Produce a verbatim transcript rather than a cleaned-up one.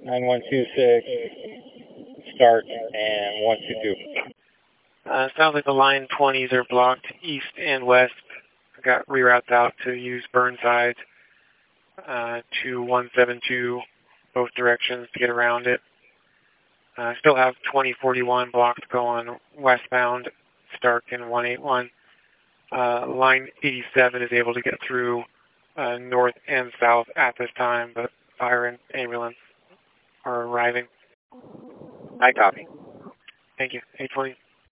nine one two six, start, and one two two. Uh, sounds like the line twenties are blocked east and west. I got reroutes out to use Burnside uh, to one seven two, both directions to get around it. I uh, still have twenty forty-one blocked going westbound, Stark and one eighty-one. Uh, line eighty-seven is able to get through uh, north and south at this time, but fire and ambulance are arriving. I copy. Thank you. eight twenty.